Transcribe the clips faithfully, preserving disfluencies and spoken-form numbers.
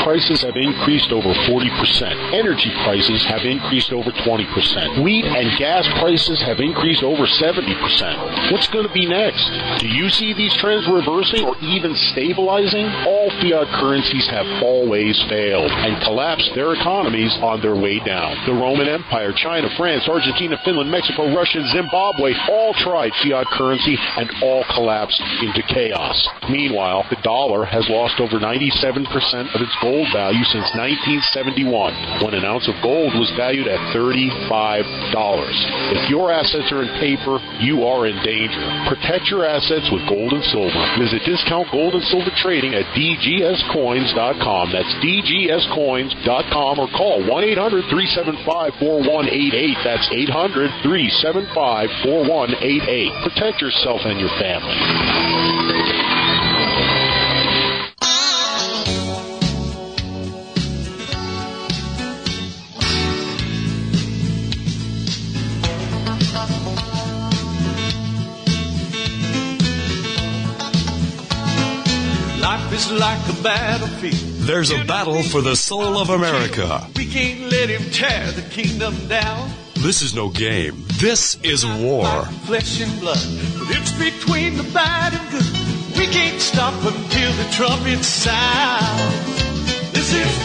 prices have increased over forty percent. Energy prices have increased over twenty percent. Wheat and gas prices have increased over seventy percent. What's going to be next? Do you see these trends reversing or even stabilizing? All fiat currencies have always failed and collapsed their economies on their way down. The Roman Empire, China, France, Argentina, Finland, Mexico, Russia, and Zimbabwe all tried fiat currency and all collapsed into chaos. Meanwhile, the dollar has lost over ninety-seven percent of its gold value since nineteen seventy-one, when an ounce of gold was valued at thirty-five dollars. If your assets are in paper, you are in danger. Protect your assets with gold and silver. Visit Discount Gold and Silver Trading at D G S coins dot com. That's D G S coins dot com, or call one eight hundred three seven five four one eight eight. That's eight hundred three seven five four one eight eight. Protect yourself and your family. It's like a battlefield. There's a battle for the soul of America. We can't let him tear the kingdom down. This is no game. This is war. Like flesh and blood, but it's between the bad and good. We can't stop until the trumpet sound. This is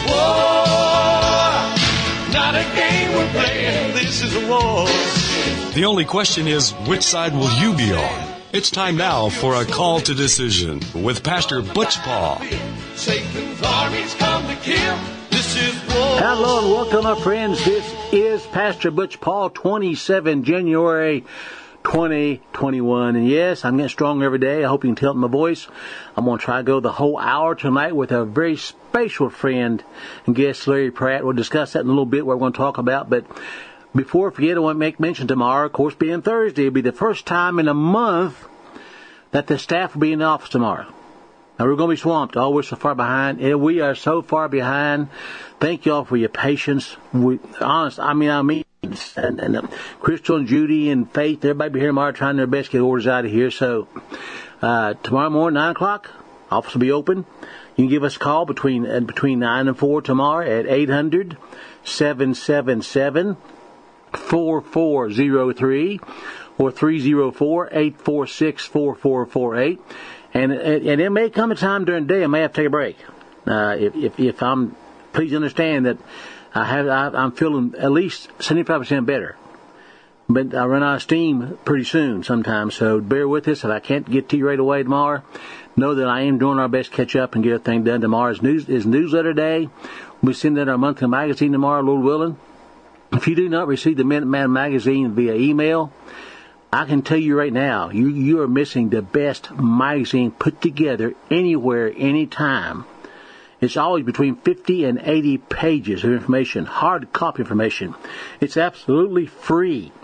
war, not a game we're playing. This is a war. The only question is, which side will you be on? It's time now for a call to decision with Pastor Butch Paul. Satan's armies come to kill. This is war. Hello and welcome, my friends. This is Pastor Butch Paul, twenty-seventh January twenty twenty-one. And yes, I'm getting stronger every day. I hope you can tell it in my voice. I'm going to try to go the whole hour tonight with a very special friend and guest, Larry Pratt. We'll discuss that in a little bit, what we're going to talk about. But before I forget, I want to make mention tomorrow, of course, being Thursday, it'll be the first time in a month that the staff will be in the office tomorrow. Now, we're going to be swamped. Oh, we're so far behind. And we are so far behind. Thank you all for your patience. We, honest, I mean, I mean, and, and uh, Crystal and Judy and Faith, everybody be here tomorrow trying their best to get orders out of here. So, uh, tomorrow morning, nine o'clock, office will be open. You can give us a call between, uh, between nine and four tomorrow at eight hundred, seven seven seven, four four zero three or three zero four, eight four six, four four four eight. And, and and it may come a time during the day I may have to take a break. Uh, if, if if I'm, please understand that I have I, I'm feeling at least seventy-five percent better. But I run out of steam pretty soon sometimes, so bear with us. If I can't get to you right away tomorrow, know that I am doing our best to catch up and get everything done. Tomorrow's news is newsletter day. We'll send out our monthly magazine tomorrow, Lord willing. If you do not receive the Minuteman magazine via email, I can tell you right now, you, you are missing the best magazine put together anywhere, anytime. It's always between fifty and eighty pages of information, hard copy information. It's absolutely free.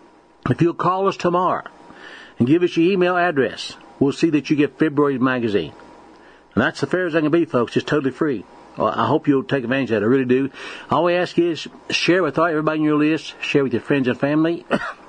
If you'll call us tomorrow and give us your email address, we'll see that you get February's magazine. And that's as fair as I can be, folks. It's totally free. Well, I hope you'll take advantage of that. I really do. All we ask is share with everybody on your list. Share with your friends and family.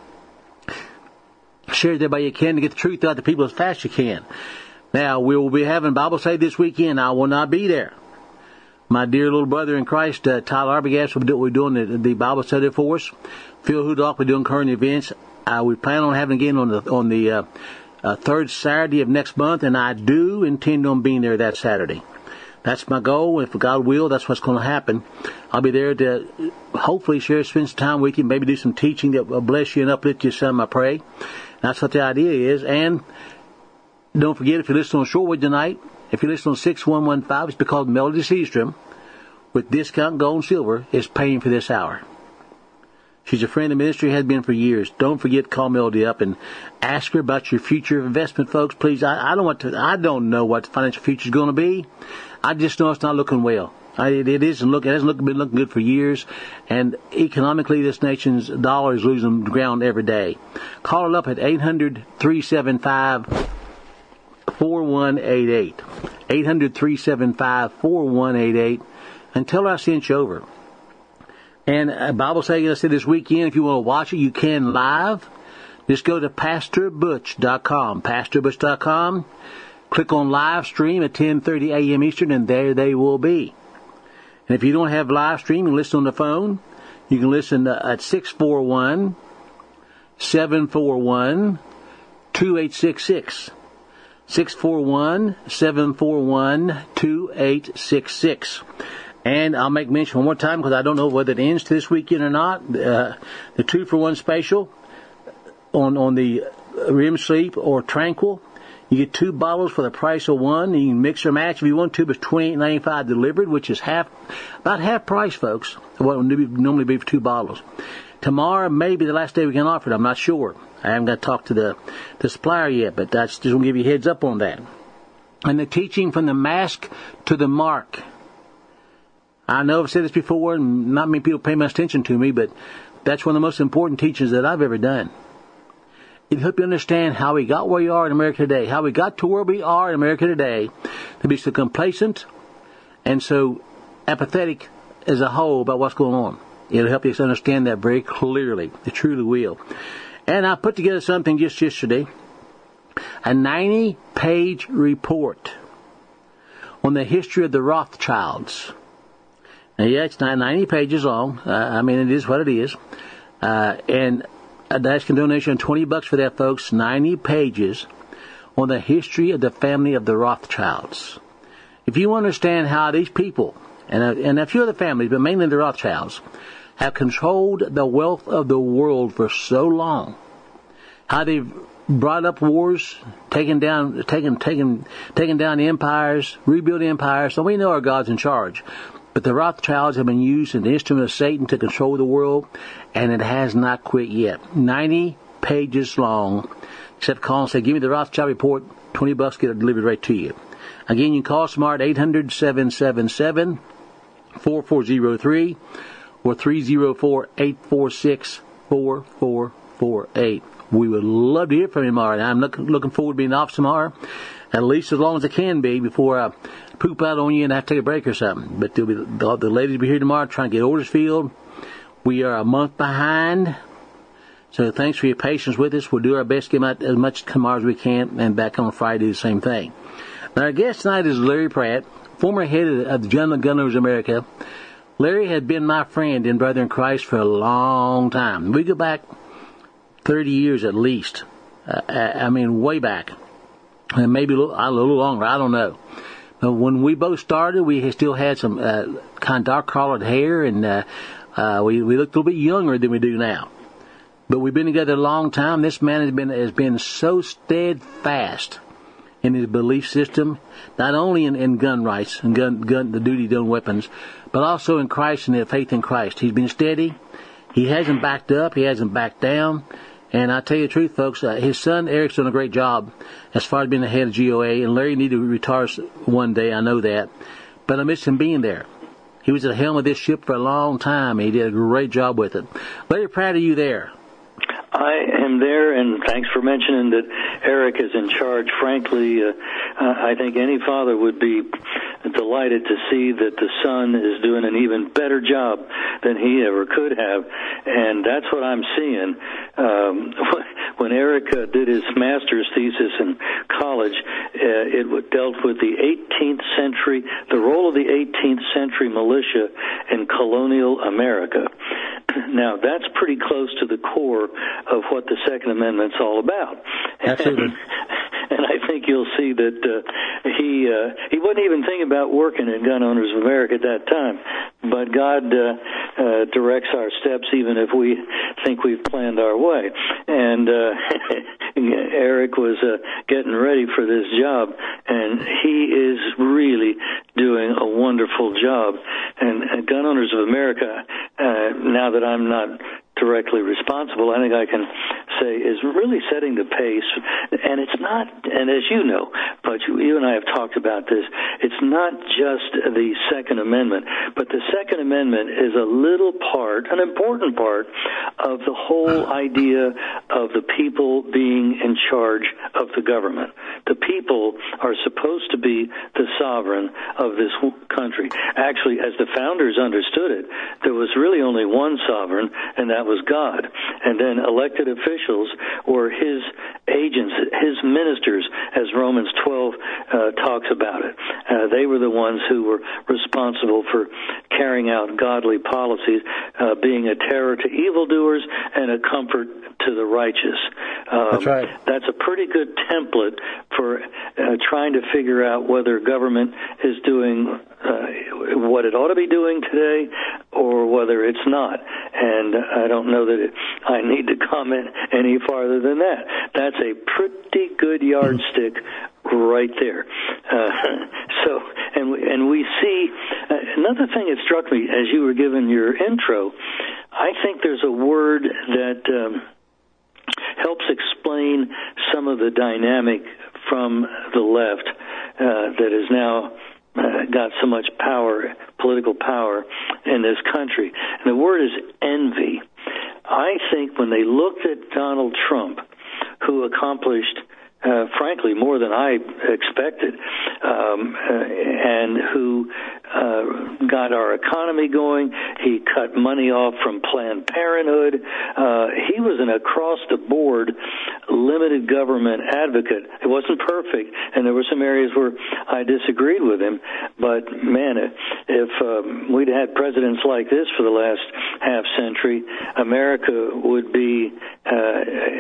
Share with everybody you can to get the truth out to people as fast as you can. Now, we will be having Bible study this weekend. I will not be there. My dear little brother in Christ, uh, Tyler Arbogast, will be doing the, the Bible study for us. Phil Hudock will be doing current events. Uh, we plan on having again on the on the uh, uh, third Saturday of next month, and I do intend on being there that Saturday. That's my goal. If God will, that's what's going to happen. I'll be there to hopefully share, spend some time with you, maybe do some teaching that will bless you and uplift you some, I pray. That's what the idea is. And don't forget, if you listen on shortwave tonight, if you listen on six one one five, it's because Melody Seastrom, with Discount Gold and Silver, is paying for this hour. She's a friend of the ministry, has been for years. Don't forget to call Melody up and ask her about your future investment, folks. Please, I, I don't want to. I don't know what the financial future is going to be. I just know it's not looking well. I, it, it isn't looking. It hasn't look, been looking good for years, and economically, this nation's dollar is losing ground every day. Call her up at eight hundred, three seven five, four one eight eight. eight hundred, three seven five, four one eight eight, and tell her I sent you over. And uh, Bible study, I said this weekend, if you want to watch it, you can live. Just go to pastor butch dot com. pastor butch dot com. Click on live stream at ten thirty a.m. Eastern, and there they will be. And if you don't have live stream, you can listen on the phone. You can listen at six four one, seven four one, two eight six six. six four one, seven four one, two eight six six. And I'll make mention one more time because I don't know whether it ends this weekend or not. Uh, the two for one special on, on the R E M Sleep or Tranquil. You get two bottles for the price of one. You can mix or match if you want to, but it's twenty-eight ninety-five delivered, which is half, about half price, folks, of what it would normally be for two bottles. Tomorrow may be the last day we can offer it. I'm not sure. I haven't got to talk to the, the supplier yet, but that's just going to give you a heads up on that. And the teaching from the mask to the mark. I know I've said this before, and not many people pay much attention to me, but that's one of the most important teachings that I've ever done. It helps you understand how we got where we are in America today, how we got to where we are in America today, to be so complacent and so apathetic as a whole about what's going on. It'll help you understand that very clearly. It truly will. And I put together something just yesterday, a ninety-page report on the history of the Rothschilds. Now, yeah, it's not ninety pages long. Uh, I mean, it is what it is. Uh, and I'd ask a donation of twenty bucks for that, folks. ninety pages on the history of the family of the Rothschilds. If you understand how these people, and a, and a few other families, but mainly the Rothschilds, have controlled the wealth of the world for so long, how they've brought up wars, taken down, taken, taken, taken down the empires, rebuilt empires. So we know our God's in charge. But the Rothschilds have been used as an instrument of Satan to control the world, and it has not quit yet. ninety pages long. Except call and say, give me the Rothschild report, twenty bucks, get it delivered right to you. Again, you can call Smart eight hundred, seven seven seven, four four zero three or three zero four, eight four six, four four four eight. We would love to hear from you tomorrow. I'm look, looking forward to being off tomorrow, at least as long as I can be before I poop out on you and have to take a break or something. But there'll be, the, the ladies will be here tomorrow trying to get orders filled. We are a month behind. So thanks for your patience with us. We'll do our best to get them out as much tomorrow as we can, and back on Friday the same thing. Now, our guest tonight is Larry Pratt, former head of the Gentlemen Gun Owners of America. Larry had been my friend and brother in Christ for a long time. We go back thirty years at least. Uh, I mean, way back. And maybe a little, a little longer, I don't know. But when we both started, we still had some uh, kind of dark-colored hair, and uh, uh, we, we looked a little bit younger than we do now. But we've been together a long time. This man has been has been so steadfast in his belief system, not only in, in gun rights and gun, gun the duty to own weapons, but also in Christ and the faith in Christ. He's been steady. He hasn't backed up. He hasn't backed down. And I tell you the truth, folks, uh, his son Eric's done a great job as far as being the head of G O A. And Larry needed to retire one day. I know that, but I miss him being there. He was at the helm of this ship for a long time. And he did a great job with it. Larry Pratt, are you there? I am there, and thanks for mentioning that Eric is in charge. Frankly, uh, I think any father would be delighted to see that the son is doing an even better job than he ever could have, and that's what I'm seeing. Um, when Eric uh, did his master's thesis in college, uh, it dealt with the eighteenth century, the role of the eighteenth century militia in colonial America. Now, that's pretty close to the core of what the Second Amendment's all about. Absolutely. And I think you'll see that uh, he uh, he wasn't even thinking about working at Gun Owners of America at that time. But God uh, uh, directs our steps even if we think we've planned our way. And uh, Eric was uh, getting ready for this job, and he is really doing a wonderful job. And, and Gun Owners of America, uh, now that I'm not directly responsible, I think I can say, is really setting the pace. And it's not, and as you know, but you, you and I have talked about this, it's not just the Second Amendment, but the Second Amendment is a little part, an important part, of the whole idea of the people being in charge of the government. The people are supposed to be the sovereign of this country. Actually, as the founders understood it, there was really only one sovereign, and that was God. And then elected officials were his agents, his ministers, as Romans twelve uh, talks about it. Uh, they were the ones who were responsible for carrying out godly policies, uh, being a terror to evildoers and a comfort to the righteous. Um, that's right. That's a pretty good template for uh, trying to figure out whether government is doing uh, what it ought to be doing today or whether it's not. And I don't know that it, I need to comment any farther than that. That's a pretty good yardstick right there. Uh, so, and we, and we see, uh, another thing that struck me as you were giving your intro, I think there's a word that um, helps explain some of the dynamic from the left uh, that has now uh, got so much power, political power in this country. And the word is envy. I think when they looked at Donald Trump, who accomplished Uh, frankly, more than I expected, um, uh, and who uh, got our economy going. He cut money off from Planned Parenthood. Uh, he was an across-the-board limited government advocate. It wasn't perfect, and there were some areas where I disagreed with him. But, man, if um, we'd had presidents like this for the last half-century, America would be uh,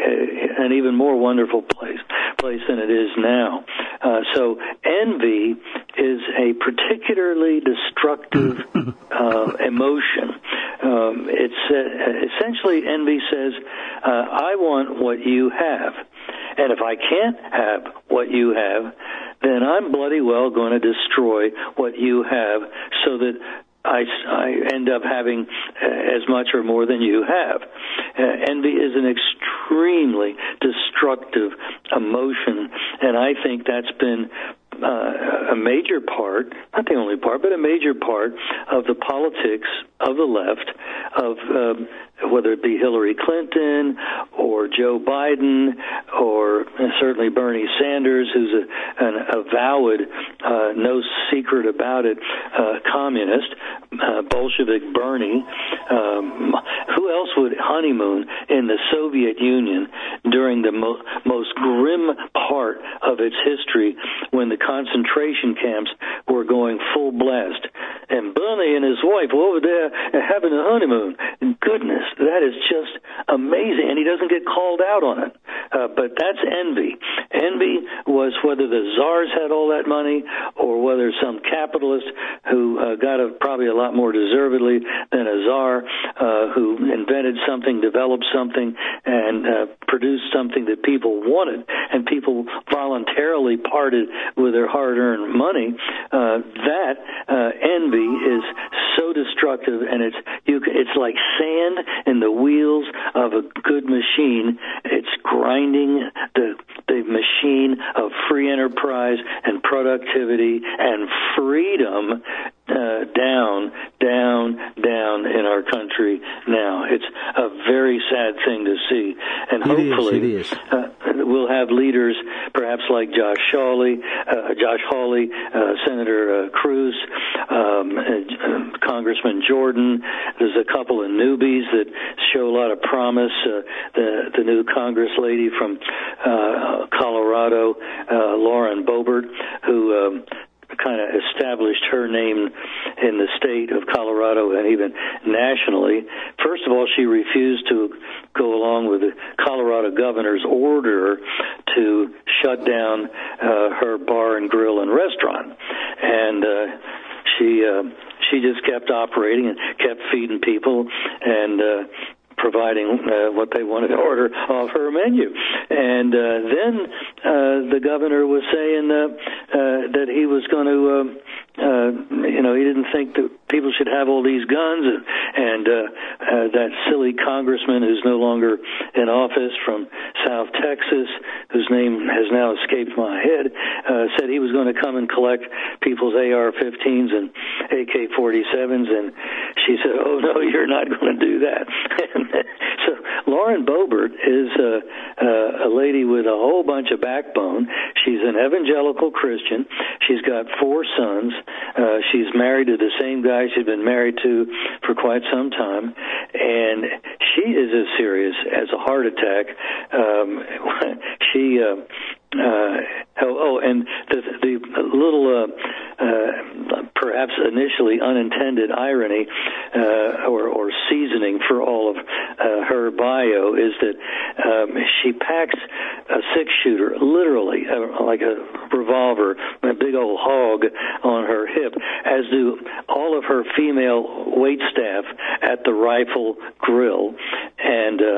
an even more wonderful place. place than it is now. Uh, so envy is a particularly destructive uh, emotion. Um, it's uh, essentially envy says, uh, I want what you have. And if I can't have what you have, then I'm bloody well going to destroy what you have so that I, I end up having as much or more than you have. Uh, envy is an extremely destructive emotion, and I think that's been uh, a major part, not the only part, but a major part of the politics of the left, of um, whether it be Hillary Clinton or Joe Biden or certainly Bernie Sanders, who's a, an avowed, uh, no secret about it, uh, communist, uh, Bolshevik Bernie. Um, who else would honeymoon in the Soviet Union during the mo- most grim part of its history when the concentration camps were going full blast? And Bernie and his wife were over there having a honeymoon. Goodness, that is just amazing. And he doesn't get called out on it. Uh, but that's envy. Envy was whether the czars had all that money or whether some capitalist who uh, got a, probably a lot more deservedly than a czar uh, who invented something, developed something, and uh, produced something that people wanted, and people voluntarily parted with their hard-earned money. Uh, that uh, envy is so destructive, and it's you, it's like sand in the wheels of a good machine. It's grinding the the machine of free enterprise and productivity and freedom uh, down, down, down in our country now. It's a very sad thing to see, and it hopefully is, it is. Uh, we'll have leaders, perhaps like Josh Hawley, uh, Josh Hawley, uh, Senator uh, Cruz, um, uh, Congressman Jordan. There's a couple of newbies that show a lot of promise. Uh, the the new Congress lady from uh, Colorado, uh, Lauren Boebert, who um, kind of established her name in the state of Colorado and even nationally. First of all, she refused to go along with the Colorado governor's order to shut down uh, her bar and grill and restaurant. And uh, she uh, she just kept operating and kept feeding people and uh, providing uh, what they wanted to order off her menu. And uh, then uh, the governor was saying uh, uh, that he was going to, uh, uh, you know, he didn't think that people should have all these guns. And, and uh, uh, that silly congressman who's no longer in office from South Texas, whose name has now escaped my head, uh, said he was going to come and collect people's A R fifteens and A K forty-sevens. And she said, oh, no, you're not going to do that. So Lauren Boebert is a, a, a lady with a whole bunch of backbone. She's an evangelical Christian. She's got four sons. Uh, she's married to the same guy she's been married to for quite some time. And she is as serious as a heart attack. Um, she... Uh, Uh, oh, oh, and the, the little uh, uh, perhaps initially unintended irony uh, or, or seasoning for all of uh, her bio is that um, she packs a six-shooter, literally, uh, like a revolver, a big old hog on her hip, as do all of her female wait staff at the rifle grill. And uh,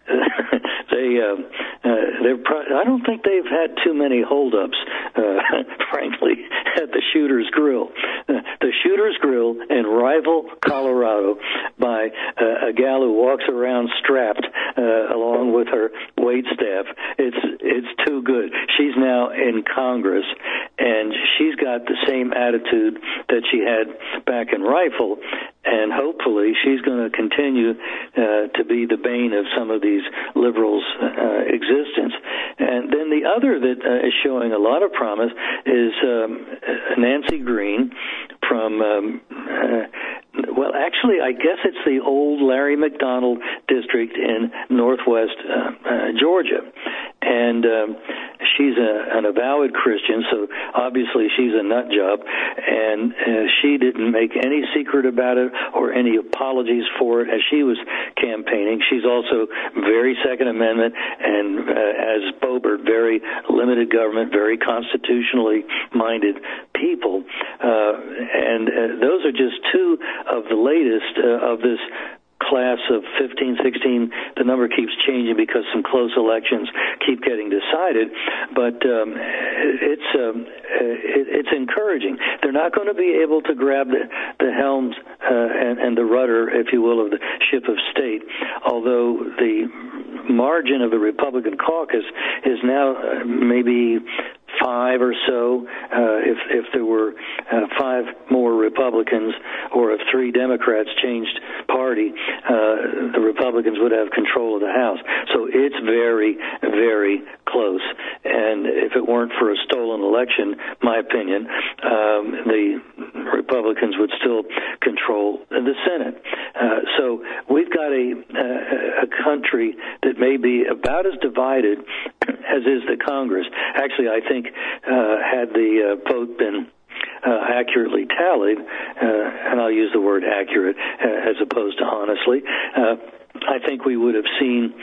they, uh, uh, they're pro- I don't think they've had too many holdups, uh, frankly, at the Shooter's Grill. Uh, the Shooter's Grill in Rifle, Colorado, by uh, a gal who walks around strapped uh, along with her wait staff. It's it's too good. She's now in Congress, and she's got the same attitude that she had back in Rifle, and hopefully she's going to continue uh, to be the bane of some of these liberals' uh, existence. And then the other that uh, is showing a lot of promise is um, Nancy Green from, um, uh, well, actually, I guess it's the old Larry McDonald district in northwest uh, uh, Georgia. And um, she's a, an avowed Christian, so obviously she's a nut job, and uh, she didn't make any secret about it or any apologies for it as she was campaigning. She's also very Second Amendment and, uh, as Boebert, very limited government, very constitutionally minded people. Uh, and uh, those are just two of the latest uh, of this class of fifteen, sixteen. The number keeps changing because some close elections keep getting decided, but um, it's um, it, it's encouraging. They're not going to be able to grab the, the helms uh, and, and the rudder, if you will, of the ship of state, although the margin of the Republican caucus is now uh, maybe five or so. Uh, if if there were uh, five more Republicans, or if three Democrats changed party, uh, the Republicans would have control of the House. So it's very, very close. And if it weren't for a stolen election, my opinion, um, the Republicans would still control the Senate. Uh, so we've got a, a, a country that may be about as divided as is the Congress. Actually, I think uh, had the uh, vote been uh, accurately tallied, uh, and I'll use the word accurate uh, as opposed to honestly, uh, I think we would have seen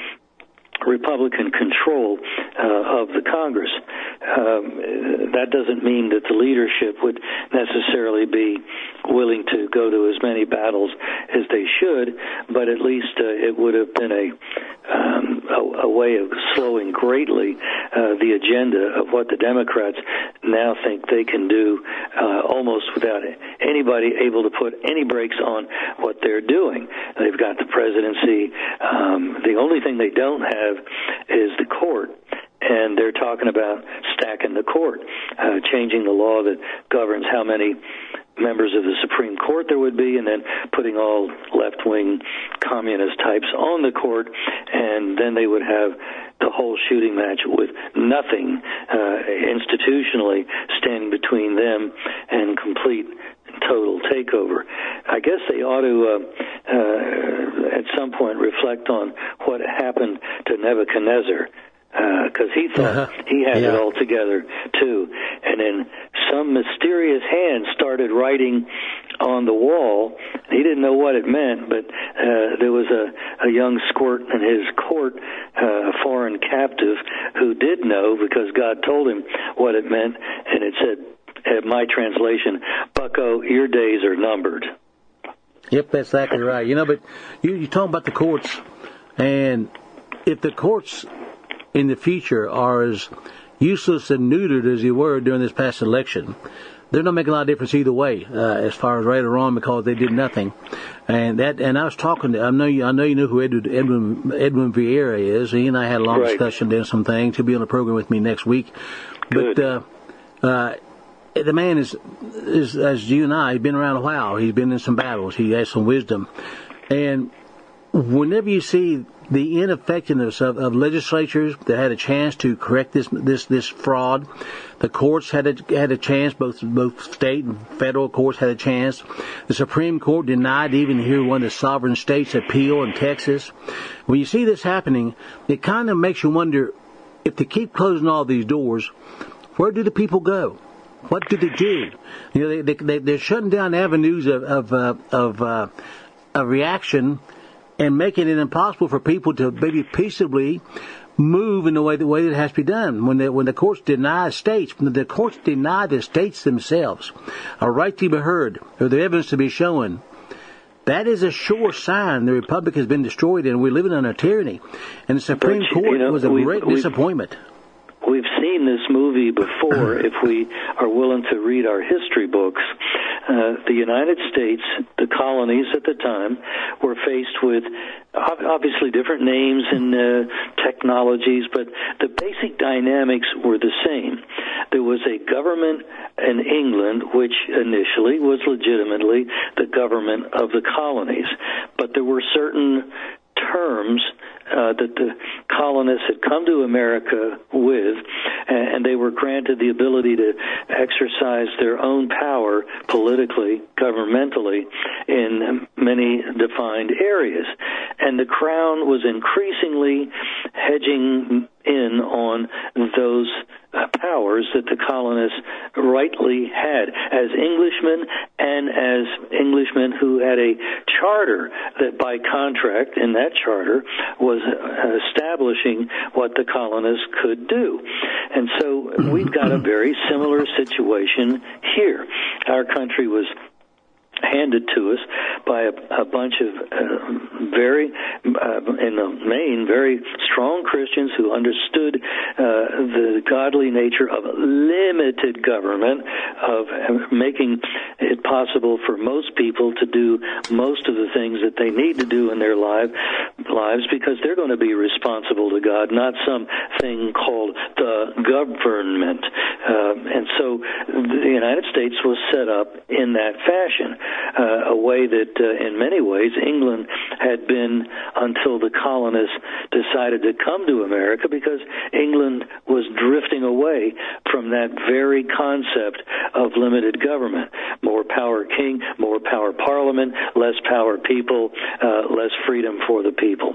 Republican control uh, of the Congress. Um, that doesn't mean that the leadership would necessarily be willing to go to as many battles as they should, but at least uh, it would have been a, um, a, a way of slowing greatly uh, the agenda of what the Democrats now think they can do uh, almost without anybody able to put any brakes on what they're doing. They've got the presidency. Um, the only thing they don't have is the court. And they're talking about stacking the court, uh, changing the law that governs how many members of the Supreme Court there would be, and then putting all left-wing communist types on the court, and then they would have the whole shooting match with nothing uh, institutionally standing between them and complete total takeover. I guess they ought to, uh, uh, at some point, reflect on what happened to Nebuchadnezzar, because uh, he thought uh-huh. he had yeah. it all together, too. And then some mysterious hand started writing on the wall. He didn't know what it meant, but uh, there was a, a young squirt in his court, uh, a foreign captive, who did know because God told him what it meant, and it said, uh, my translation, Bucko, your days are numbered. Yep, that's exactly right. You know, but you, you're talking about the courts, and if the courts in the future are as useless and neutered as they were during this past election, they're not making a lot of difference either way, uh, as far as right or wrong, because they did nothing. And that, and I was talking to, I know you, I know you know who Edwin, Edwin, Edwin Vieira is. He and I had a long right. discussion, doing some things. He'll be on the program with me next week. Good. But, uh, uh, the man is, is, as you and I, he's been around a while. He's been in some battles. He has some wisdom. And whenever you see the ineffectiveness of, of legislatures that had a chance to correct this this this fraud, the courts had a had a chance. Both both state and federal courts had a chance. The Supreme Court denied to even hear one of the sovereign states appeal in Texas. When you see this happening, it kind of makes you wonder if they keep closing all these doors, where do the people go? What do they do? You know, they, they, they're shutting down avenues of of uh, of, uh, of reaction and making it impossible for people to maybe peaceably move in the way the way that it has to be done. When the when the courts deny states, when the courts deny the states themselves a right to be heard or the evidence to be shown, that is a sure sign the republic has been destroyed and we're living under tyranny. And the Supreme but, Court you know, was a great disappointment. We've seen this movie before if we are willing to read our history books. Uh, the United States, the colonies at the time, were faced with obviously different names and uh, technologies, but the basic dynamics were the same. There was a government in England which initially was legitimately the government of the colonies, but there were certain terms uh, that the colonists had come to America with, and they were granted the ability to exercise their own power politically, governmentally, in many defined areas. And the Crown was increasingly hedging in on those uh, powers that the colonists rightly had as Englishmen and as Englishmen who had a charter that by contract in that charter was uh, establishing what the colonists could do. And so we've got a very similar situation here. Our country was handed to us by a, a bunch of uh, very, uh, in the main, very strong Christians who understood uh, the godly nature of limited government, of making it possible for most people to do most of the things that they need to do in their life, lives because they're going to be responsible to God, not some thing called the government. Uh, and so the United States was set up in that fashion. Uh, a way that, uh, in many ways, England had been until the colonists decided to come to America, because England was drifting away from that very concept of limited government. More power king, more power parliament, less power people, uh, less freedom for the people.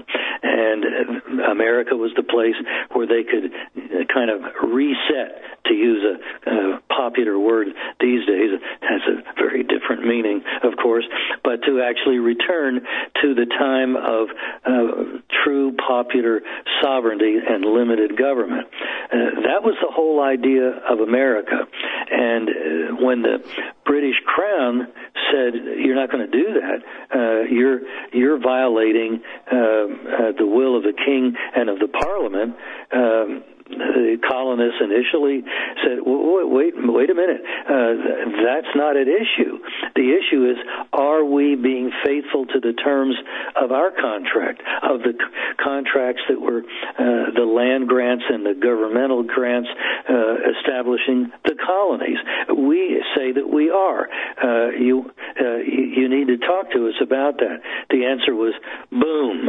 And America was the place where they could kind of reset, to use a, a popular word these days. It has a very different meaning, of course, but to actually return to the time of uh, true popular sovereignty and limited government. Uh, that was the whole idea of America. And uh, when the British Crown said, you're not going to do that, uh, you're you're violating uh, uh, the will of the king and of the Parliament, um, the colonists initially said, wait, wait, wait a minute, uh, that's not at issue. The issue is, are we being faithful to the terms of our contract, of the c- contracts that were uh, the land grants and the governmental grants uh, establishing the colonies? We say that we are. Uh, you, uh, you need to talk to us about that. The answer was, boom,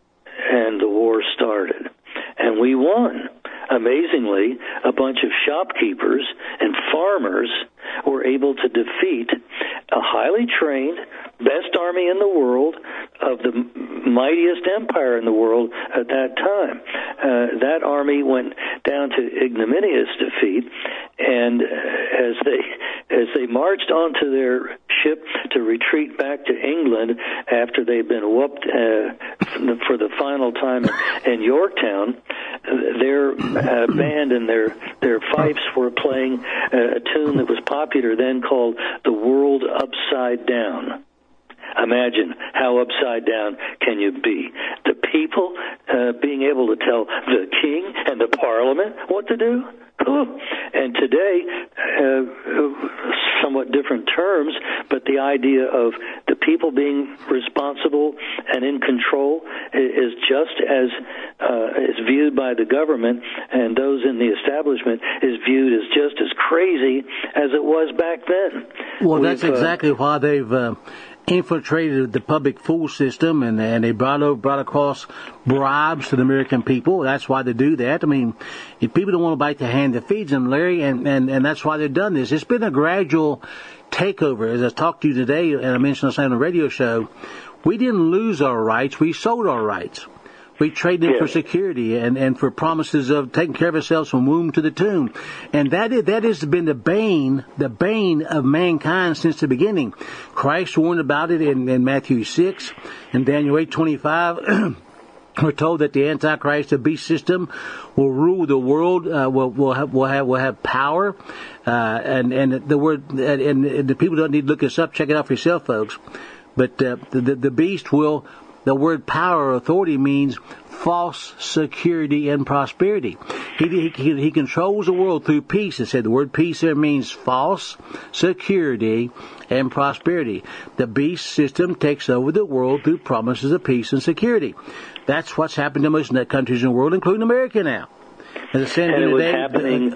and the war started. And we won. Amazingly, a bunch of shopkeepers and farmers were able to defeat a highly trained, best army in the world, of the mightiest empire in the world at that time. Uh, that army went down to ignominious defeat, and as they as they marched onto their ship to retreat back to England after they'd been whooped uh, for the final time in Yorktown, their uh, band and their their fifes were playing a tune that was popular then called "The World Upside Down." Imagine how upside down can you be? The people uh, being able to tell the king and the parliament what to do? Ooh. And today, uh, somewhat different terms, but the idea of the people being responsible and in control is just as uh, is viewed by the government, and those in the establishment is viewed as just as crazy as it was back then. Well, that's We've, exactly uh, why they've uh, infiltrated the public food system, and, and they brought over, brought across bribes to the American people. That's why they do that. I mean, if people don't want to bite the hand that feeds them, Larry, and, and, and that's why they've done this. It's been a gradual takeover. As I talked to you today, and I mentioned this on the radio show, we didn't lose our rights. We sold our rights. We trade them Yes. for security and, and for promises of taking care of ourselves from womb to the tomb. And that is, that has been the bane, the bane of mankind since the beginning. Christ warned about it in, in Matthew six and Daniel eight twenty-five. We're told that the Antichrist, the beast system, will rule the world. Uh, will will have will have will have power, uh, and and the word and, and the people don't need to look this up. Check it out for yourself, folks. But uh, the, the the beast will. The word power or authority means false security and prosperity. He, he, he controls the world through peace. It said the word peace there means false security and prosperity. The beast system takes over the world through promises of peace and security. That's what's happened to most countries in the world, including America now. And it was happening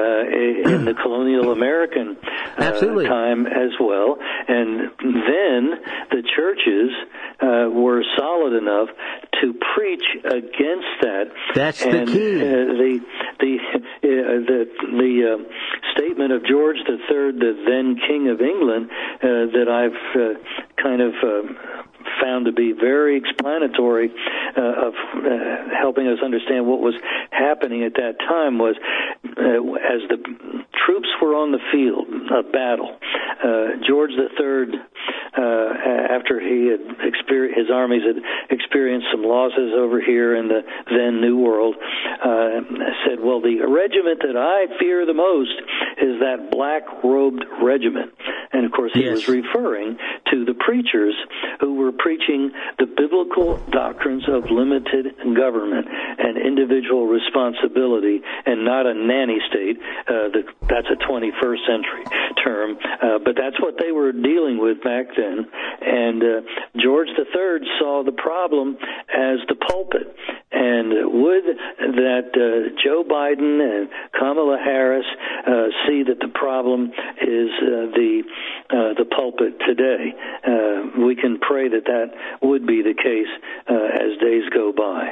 uh, in the colonial American uh, time as well. And then the churches uh, were solid enough to preach against that. That's and, the key. Uh, the the uh, the, the uh, statement of George the Third, the then King of England, uh, that I've uh, kind of uh, found to be very explanatory uh, of uh, helping us understand what was happening at that time was uh, as the troops were on the field of battle, uh, George the Third, uh, after he had experienced, his armies had experienced some losses over here in the then New World, uh, said, well, the regiment that I fear the most is that black-robed regiment. And, of course, he yes. was referring to the preachers who were preaching the biblical doctrines of limited government and individual responsibility and not a nanny state. Uh, the, that's a twenty-first century term, uh, but that's what they were dealing with back then. And uh, George the Third saw the problem as the pulpit. And would that uh, Joe Biden and Kamala Harris uh, see that the problem is uh, the uh, the pulpit today? Uh, we can pray that that would be the case uh, as days go by.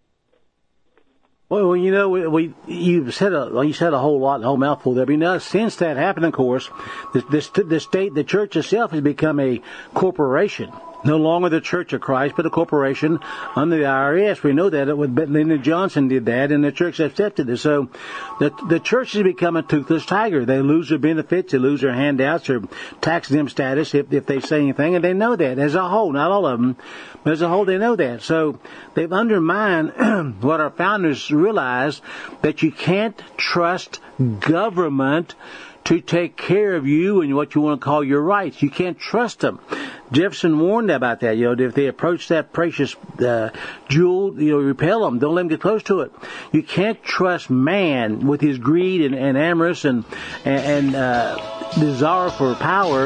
Well, you know, we, we you said a you said a whole lot, a whole mouthful there. But you know, since that happened, of course, the, the, the state, the church itself has become a corporation. No longer the Church of Christ, but a corporation under the I R S. We know that. It was, Lyndon Johnson did that, and the church accepted it. So the the church has become a toothless tiger. They lose their benefits, they lose their handouts, their tax-exempt status if, if they say anything, and they know that as a whole. Not all of them, but as a whole, they know that. So they've undermined what our founders realized, that you can't trust government to take care of you and what you want to call your rights. You can't trust them. Jefferson warned about that. You know, if they approach that precious uh, jewel, you know, repel them. Don't let them get close to it. You can't trust man with his greed and, and amorous and and uh, desire for power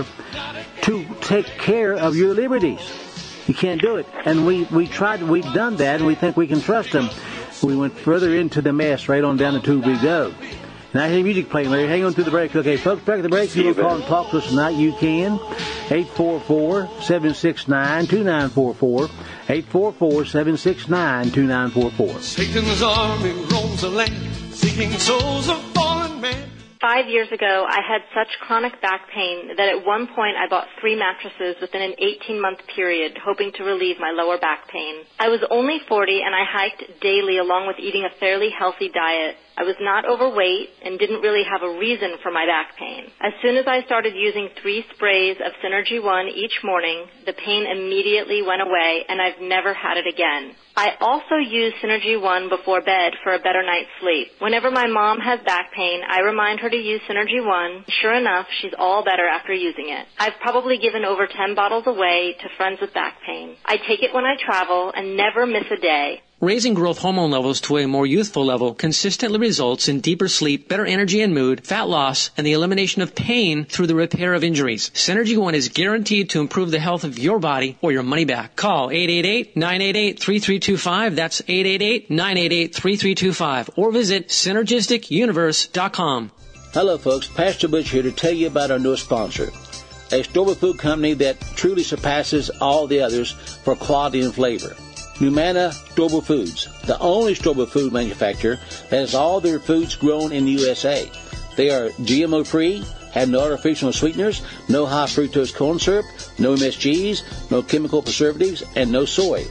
to take care of your liberties. You can't do it. And we we tried. We've done that, and we think we can trust them. We went further into the mess. Right on down the tube we go. And I hear music playing, Larry. Hang on through the break. Okay, folks, back at the break. If you want to call and talk to us tonight, you can. eight four four, seven six nine, two nine four four. eight four four, seven six nine, two nine four four. Satan's army roams the land, seeking souls of fallen men. Five years ago, I had such chronic back pain that at one point I bought three mattresses within an eighteen-month period, hoping to relieve my lower back pain. I was only forty, and I hiked daily along with eating a fairly healthy diet. I was not overweight and didn't really have a reason for my back pain. As soon as I started using three sprays of Synergy One each morning, the pain immediately went away, and I've never had it again. I also use Synergy One before bed for a better night's sleep. Whenever my mom has back pain, I remind her to use Synergy One. Sure enough, she's all better after using it. I've probably given over ten bottles away to friends with back pain. I take it when I travel and never miss a day. Raising growth hormone levels to a more youthful level consistently results in deeper sleep, better energy and mood, fat loss, and the elimination of pain through the repair of injuries. Synergy One is guaranteed to improve the health of your body or your money back. Call eight eight eight, nine eight eight, three three two five. That's eight eight eight, nine eight eight, three three two five. Or visit synergistic universe dot com. Hello, folks. Pastor Butch here to tell you about our newest sponsor, a store food company that truly surpasses all the others for quality and flavor. Numana Storable Foods, the only storable food manufacturer that has all their foods grown in the U S A. They are G M O-free, have no artificial sweeteners, no high fructose corn syrup, no M S Gs, no chemical preservatives, and no soy.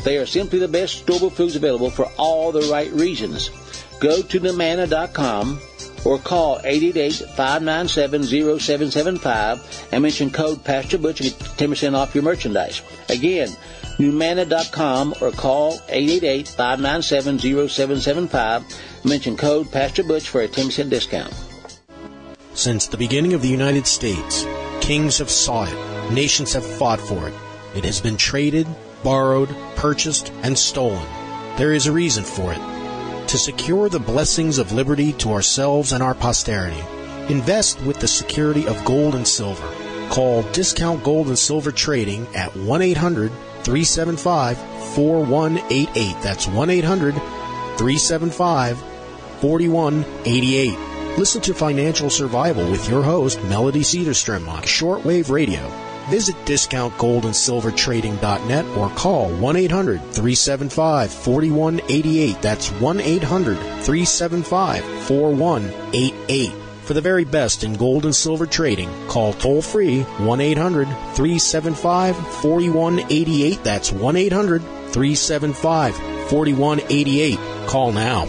They are simply the best storable foods available for all the right reasons. Go to Numanna dot com or call eight eight eight, five nine seven, zero seven seven five and mention code Pastor Butch and get ten percent off your merchandise. Again, Numanna dot com or call eight eight eight, five nine seven, zero seven seven five and mention code Pastor Butch for a ten percent discount. Since the beginning of the United States, kings have sought it, nations have fought for it. It has been traded, borrowed, purchased, and stolen. There is a reason for it. To secure the blessings of liberty to ourselves and our posterity, invest with the security of gold and silver. Call Discount Gold and Silver Trading at one eight hundred, three seven five, four one eight eight. That's one eight hundred, three seven five, four one eight eight. Listen to Financial Survival with your host, Melody Cedarstrom, on shortwave radio. Visit discount gold and silver trading dot net or call one eight hundred, three seven five, four one eight eight. That's one eight hundred, three seven five, four one eight eight. For the very best in gold and silver trading, call toll-free one eight hundred, three seven five, four one eight eight. That's one eight hundred, three seven five, four one eight eight. Call now.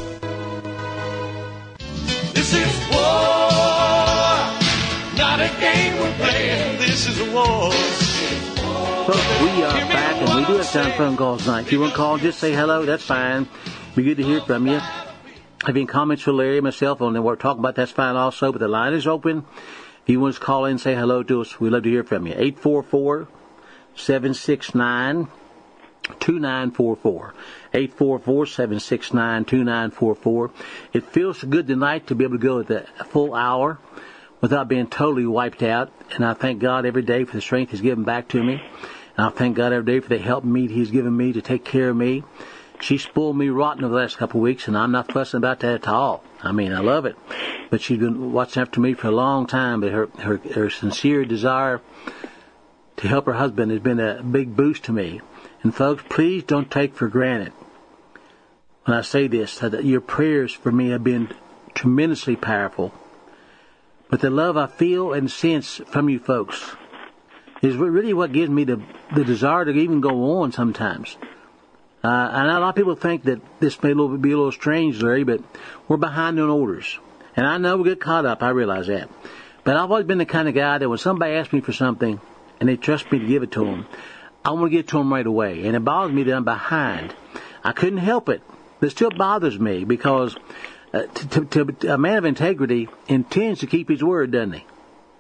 This is war, not a game we're playing. This is a war. Folks, we are back, and we do have time for phone calls tonight. If you want to call, just say hello. That's fine. Be good to hear from you. If you have any comments for Larry and myself on what we're talking about, that's fine also. But the line is open. If you want to call in and say hello to us, we'd love to hear from you. eight four four, seven six nine, two nine four four. eight four four, seven six nine, two nine four four. It feels good tonight to be able to go at the full hour without being totally wiped out. And I thank God every day for the strength He's given back to me. And I thank God every day for the help me He's given me to take care of me. She spoiled me rotten over the last couple of weeks, and I'm not fussing about that at all. I mean, I love it. But she's been watching after me for a long time. But her, her, her sincere desire to help her husband has been a big boost to me. And folks, please don't take for granted when I say this, that your prayers for me have been tremendously powerful. But the love I feel and sense from you folks is really what gives me the, the desire to even go on sometimes. Uh, and a lot of people think that this may be a little, be a little strange, Larry, but we're behind on orders. And I know we get caught up, I realize that. But I've always been the kind of guy that when somebody asks me for something and they trust me to give it to them, I want to get it to them right away. And it bothers me that I'm behind. I couldn't help it. But it still bothers me because uh, to, to, to, a man of integrity intends to keep his word, doesn't he?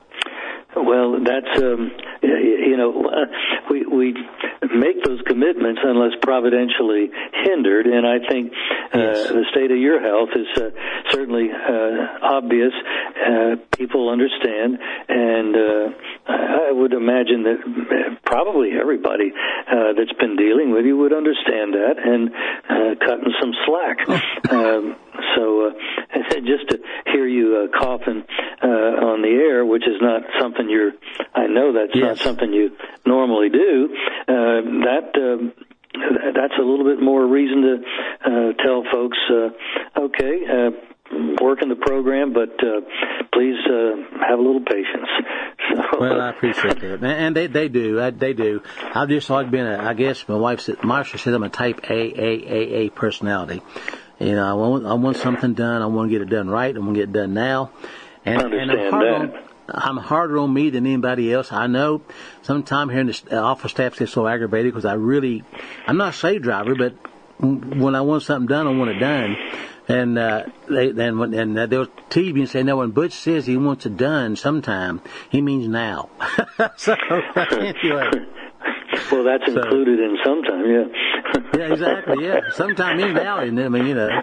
Well, that's, um, you know, uh, we, we make those commitments unless providentially hindered, and I think uh, yes. the state of your health is uh, certainly uh, obvious. Uh, people understand, and uh, I would imagine that probably everybody uh, that's been dealing with you would understand that and uh, cutting some slack. um, so uh, just to hear you uh, coughing uh, on the air, which is not something you're, I know that's yes. not something you normally do, uh, that uh, that's a little bit more reason to uh, tell folks, uh, okay, uh, work in the program, but uh, please uh, have a little patience. So, well, I appreciate that, and they they do, I, they do. I've just always been, a, I guess my wife said, Marsha said I'm a type A A A A personality. You know, I want I want something done. I want to get it done right. I want to get it done now. And, I understand and I'm hard that. On, I'm harder on me than anybody else. I know sometimes here in the office staff gets so aggravated because I really, I'm not a slave driver, but when I want something done, I want it done. And uh, they then when and uh, they'll tease me and say, "No, when Butch says he wants it done sometime, he means now." So anyway. Well, that's so, included in sometime, yeah. Yeah, exactly. Yeah, sometime in now, isn't it? I mean, you know.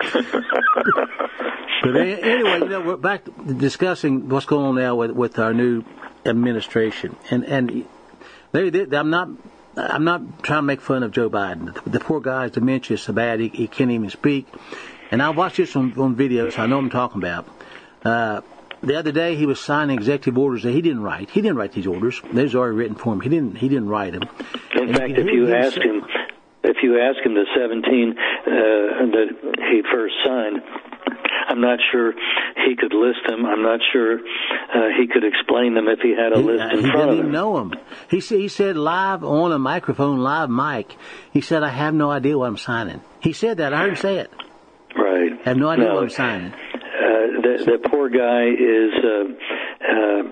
But anyway, you know, we're back to discussing what's going on now with with our new administration, and and they, they, I'm not. I'm not trying to make fun of Joe Biden. The, the poor guy's dementia is so bad he, he can't even speak. And I watched this on, on video, so I know what I'm talking about. Uh, the other day, he was signing executive orders that he didn't write. He didn't write these orders; they was already written for him. He didn't. He didn't write them. In and fact, if you ask him, if you ask him the seventeen uh, that he first signed, I'm not sure he he could list them. I'm not sure uh, he could explain them if he had a he, list uh, in he front of didn't him. know them. He said, he said live on a microphone, live mic. He said, I have no idea what I'm signing. He said that. I heard him say it. Right. I have no idea no, what I'm signing. Uh, the, the poor guy is, uh, uh,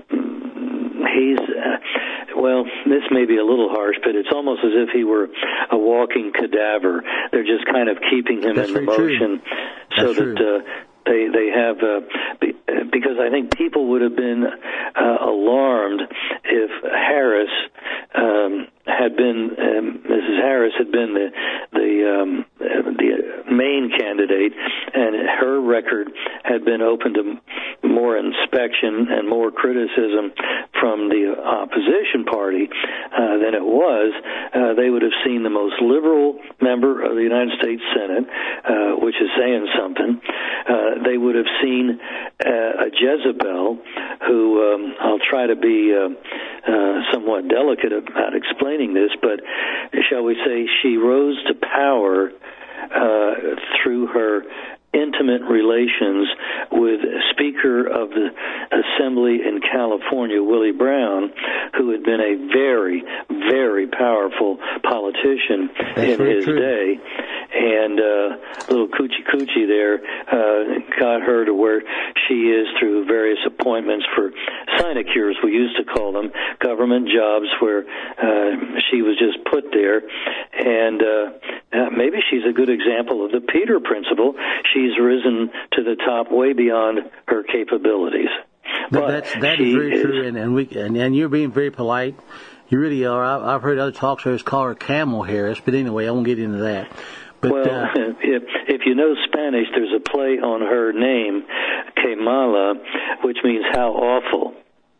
he's, uh, well, this may be a little harsh, but it's almost as if he were a walking cadaver. They're just kind of keeping him That's in the very motion true. so That's that uh, they they have, uh, be, uh, because I think people would have been uh, alarmed if Harris um, had been, um, Missus Harris had been the the um, the main candidate, and her record had been open to more inspection and more criticism from the opposition party uh, than it was. Uh, they would have seen the most liberal member of the United States Senate, uh, which is saying something. Uh, they would have seen uh, a Jezebel who, um, I'll try to be uh, uh, somewhat delicate about explaining this, but shall we say she rose to power uh, through her intimate relations with Speaker of the Assembly in California, Willie Brown, who had been a very, very powerful politician That's in his true. day. And uh, little Coochie Coochie there uh, got her to where she is through various appointments for sinecures, we used to call them, government jobs where uh, she was just put there. And uh, uh, maybe she's a good example of the Peter Principle. She's risen to the top way beyond her capabilities. But But that's, that she is very is, true, and, and, we, and, and you're being very polite. You really are. I, I've heard other talk shows call her Camel Harris, but anyway, I won't get into that. But, well, uh, if if you know Spanish, there's a play on her name, Kamala, which means how awful.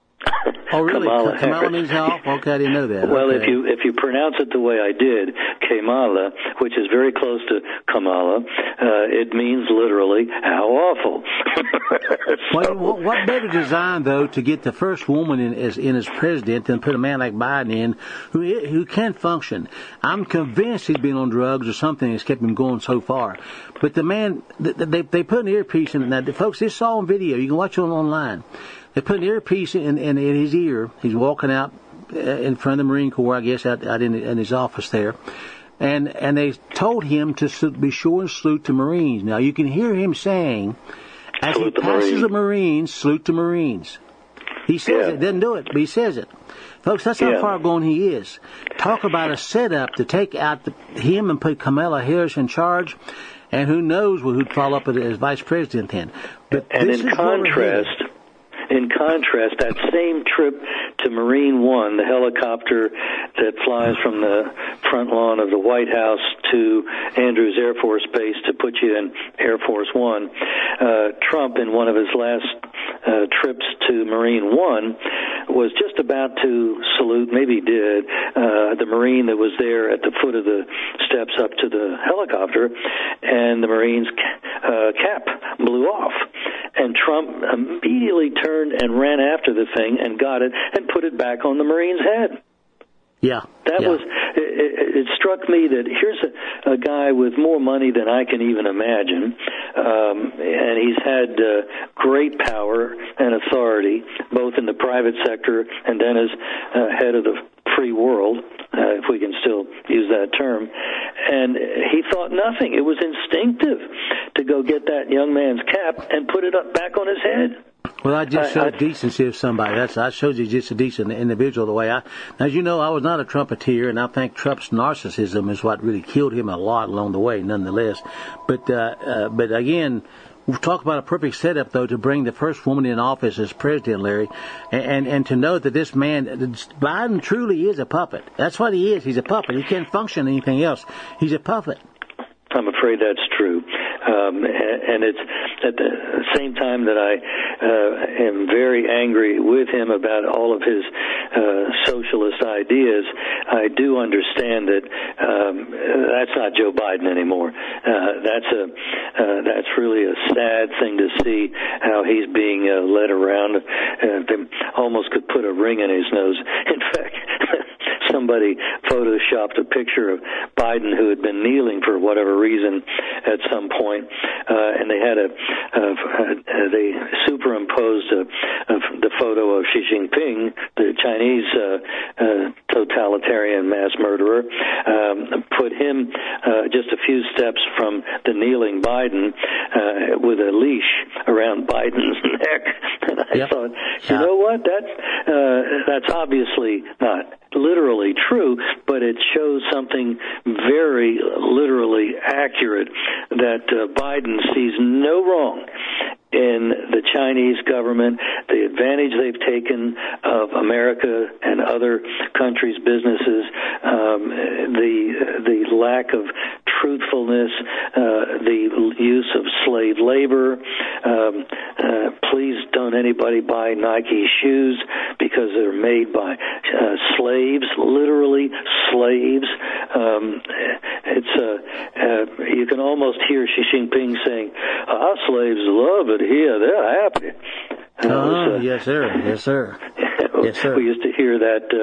oh, really? Kamala, Kamala Harris. means how awful? Okay, I didn't know that. Well, okay. if you if you pronounce it the way I did, Kamala, which is very close to Kamala, uh, it means literally how awful. Well, what, what better design, though, to get the first woman in as in as president than put a man like Biden in who who can function? I'm convinced he's been on drugs or something that's kept him going so far. But the man, they they put an earpiece in. Now, folks, this is all on video. You can watch it online. They put an earpiece in, in, in his ear. He's walking out in front of the Marine Corps, I guess, out, out in, in his office there. And and they told him to be sure and salute the Marines. Now, you can hear him saying, as Salute he the passes Marines. the Marines, salute the Marines. He says Yeah. it, doesn't do it, but he says it. Folks, that's how Yeah. far gone he is. Talk about a setup to take out the, him and put Kamala Harris in charge, and who knows who'd follow up as vice president then. But And this in is where we're headed. contrast, in contrast, that same trip to Marine One, the helicopter that flies from the front lawn of the White House to Andrews Air Force Base to put you in Air Force One, uh, Trump, in one of his last uh, trips to Marine One, was just about to salute, maybe he did, uh, the Marine that was there at the foot of the steps up to the helicopter, and the Marine's uh, cap blew off. And Trump immediately turned and ran after the thing and got it and put it back on the Marine's head. Yeah. That yeah. was, it, it struck me that here's a, a guy with more money than I can even imagine, um, and he's had uh, great power and authority, both in the private sector and then as uh, head of the free world, uh, if we can still use that term. And he thought nothing. It was instinctive to go get that young man's cap and put it up back on his head. Well, I just I- showed I- decency of somebody. That's I showed you just a decent individual the way I. Now, as you know, I was not a Trumpeteer, and I think Trump's narcissism is what really killed him a lot along the way, nonetheless. But uh, uh, but again, we talk about a perfect setup though to bring the first woman in office as president, Larry, and and, and to know that this man, Biden, truly is a puppet. That's what he is. He's a puppet. He can't function anything else. He's a puppet. I'm afraid that's true. Um, and it's at the same time that I uh, am very angry with him about all of his uh, socialist ideas. I do understand that um, that's not Joe Biden anymore. Uh, that's a uh, that's really a sad thing to see how he's being uh, led around. Uh, they almost could put a ring in his nose. In fact, some somebody photoshopped a picture of Biden who had been kneeling for whatever reason at some point, uh, and they had a, a, a they superimposed a, a, the photo of Xi Jinping, the Chinese uh, uh, totalitarian mass murderer, um, put him uh, just a few steps from the kneeling Biden uh, with a leash around Biden's neck. And I yep. thought, you yeah. know what? That's uh, that's obviously not literally true, but it shows something very literally accurate, that uh, Biden sees no wrong in the Chinese government, the advantage they've taken of America and other countries' businesses, um, the the lack of truthfulness, uh, the use of slave labor. Um, uh, please don't anybody buy Nike shoes because they're made by uh, slaves, literally slaves. Um, it's uh, uh, you can almost hear Xi Jinping saying, "Our slaves love it here; they're happy." Oh, uh, uh, yes, sir. Yes, sir. Yes, sir. We used to hear that uh,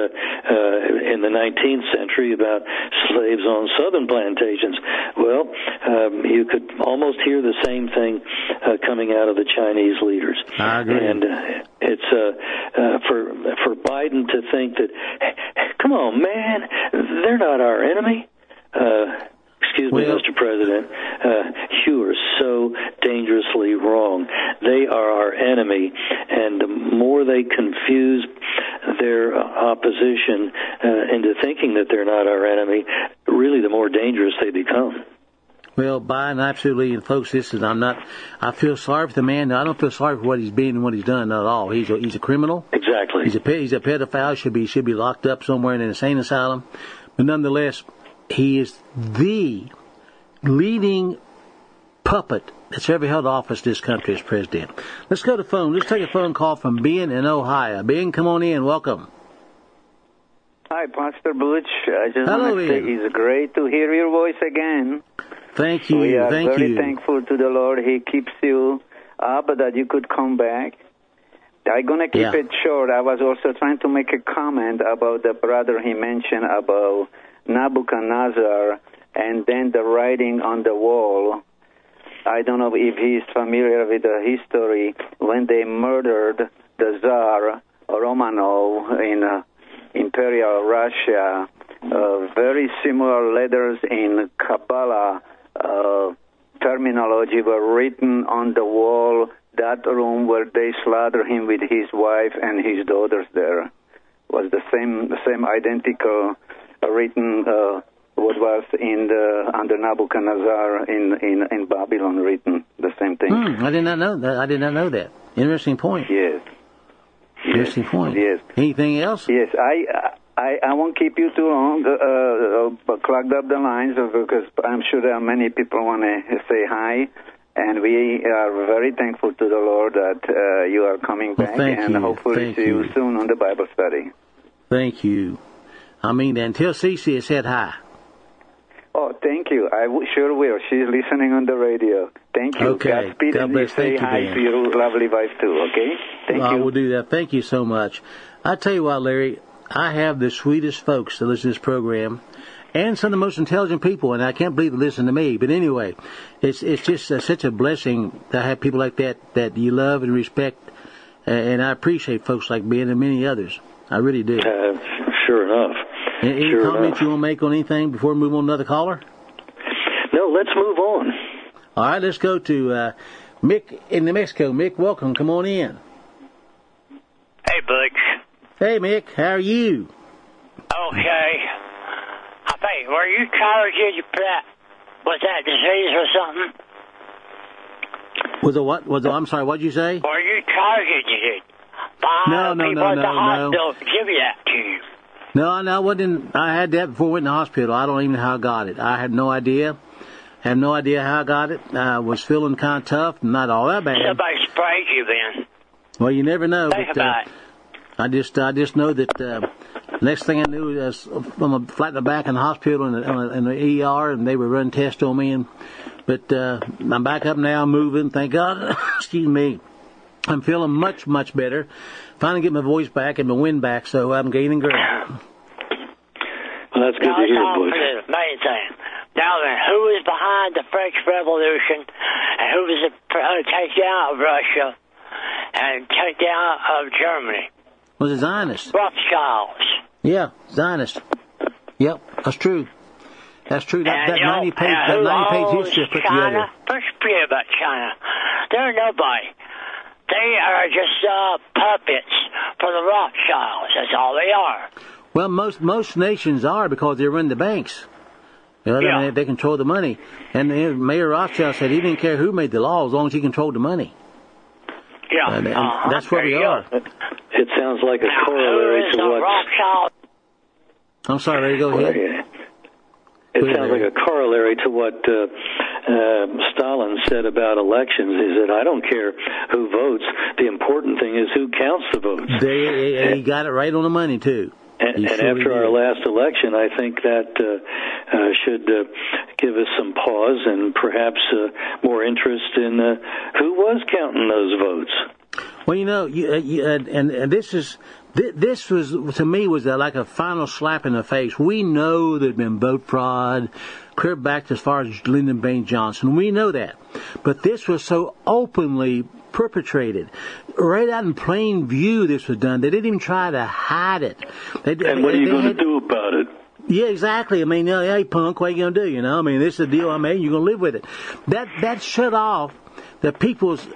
uh, in the nineteenth century about slaves on southern plantations. Well, um, you could almost hear the same thing uh, coming out of the Chinese leaders. I agree. And uh, it's uh, uh, for for Biden to think that, come on, man, they're not our enemy. Uh, Excuse me, well, Mister President, uh, you are so dangerously wrong. They are our enemy, and the more they confuse their opposition uh, into thinking that they're not our enemy, really the more dangerous they become. Well, Biden, absolutely, and folks, this is, I'm not, I feel sorry for the man. I don't feel sorry for what he's been and what he's done, not at all. He's a, he's a criminal. Exactly. He's a, he's a pedophile, should be, should be locked up somewhere in an insane asylum. But nonetheless, he is the leading puppet that's ever held office in this country as president. Let's go to phone. Let's take a phone call from Ben in Ohio. Ben, come on in. Welcome. Hi, Pastor Butch. I just Hello, want to say Ian. it's great to hear your voice again. Thank you. We are Thank very you. thankful to the Lord. He keeps you up that you could come back. I'm going to keep Yeah. it short. I was also trying to make a comment about the brother he mentioned about Nebuchadnezzar and then the writing on the wall. I don't know if he's familiar with the history when they murdered the Tsar Romanov in uh, Imperial Russia. Uh, very similar letters in Kabbalah uh, terminology were written on the wall, that room where they slaughtered him with his wife and his daughters there. Was the same, the same identical uh, written uh, what was in the under Nebuchadnezzar in, in, in Babylon written, the same thing. Hmm, I did not know that. I did not know that. Interesting point. Yes. Interesting yes. point. Yes. Anything else? Yes, I, I, I won't keep you too long. Uh, uh, clogged up the lines because I'm sure there are many people want to say hi. And we are very thankful to the Lord that uh, you are coming Well, back, thank and you. hopefully Thank see you. you. soon on the Bible study. Thank you. I mean, until Cece has said hi. Oh, thank you. I w- sure will. She's listening on the radio. Thank you. Okay. Godspeed, God and bless. say Thank you, hi Dan. to your lovely wife too. Okay. Thank I you. will do that. Thank you so much. I tell you what, Larry, I have the sweetest folks that listen to this program, and some of the most intelligent people, and I can't believe they listen to me. But anyway, it's it's just uh, such a blessing to have people like that that you love and respect, uh, and I appreciate folks like Ben and many others. I really do. Uh, sure enough. Any, any sure comments enough. you want to make on anything before we move on to another caller? No, let's move on. All right, let's go to uh, Mick in New Mexico. Mick, welcome. Come on in. Hey, Butch. Hey, Mick. How are you? Okay. I think, were you targeted for that? Was that disease or something? Was a what? Was a, I'm sorry. What did you say? Were you targeted by No, no, people no, at the no, no. hospital to give you that to you? No, no, I wasn't. I had that before I went in the hospital. I don't even know how I got it. I had no idea. Have no idea how I got it. I was feeling kind of tough, not all that bad. Somebody sprayed you then. Well, you never know. Think but, about uh, it. I just, I just know that. Uh, next thing I knew, I was on a flat in the back in the hospital in the, in the E R, and they were running tests on me. And but uh, I'm back up now, moving. Thank God. Excuse me. I'm feeling much, much better. Finally get my voice back and my wind back, so I'm gaining ground. that's good now, to hear, let's talk Butch. for the main thing. Now then, who was behind the French Revolution, and who was the uh, takedown of Russia and takedown of Germany? Was it Zionist? Rothschilds. Yeah, Zionist. Yep, that's true. That's true. That, And, that you know, ninety page, and that who ninety page owns history put China? together. Let's forget about China. They're nobody. They are just uh, puppets for the Rothschilds. That's all they are. Well, most most nations are because they run the banks. You know, Yeah. they, they control the money. And the, Mayor Rothschild said he didn't care who made the law as long as he controlled the money. Yeah, And, and uh-huh. that's where There we you are. go. It sounds like a Now, corollary who is to the what... Rothschild? I'm sorry, Ray, go ahead. It Go ahead, sounds Larry. like a corollary to what uh, uh, Stalin said about elections. He said, I don't care who votes. The important thing is who counts the votes. They, he got it right on the money, too. And, He and surely after our did. last election, I think that uh, uh, should uh, give us some pause and perhaps uh, more interest in uh, who was counting those votes. Well, you know, you, uh, you, uh, and, and this is... This was, to me, was like a final slap in the face. We know there'd been vote fraud, clear back as far as Lyndon Baines Johnson. We know that. But this was so openly perpetrated. Right out in plain view this was done. They didn't even try to hide it. They, And what are you they going to had, do about it? Yeah, exactly. I mean, hey, punk, what are you going to do? You know, I mean, this is the deal I made. You're going to live with it. That, that shut off the people's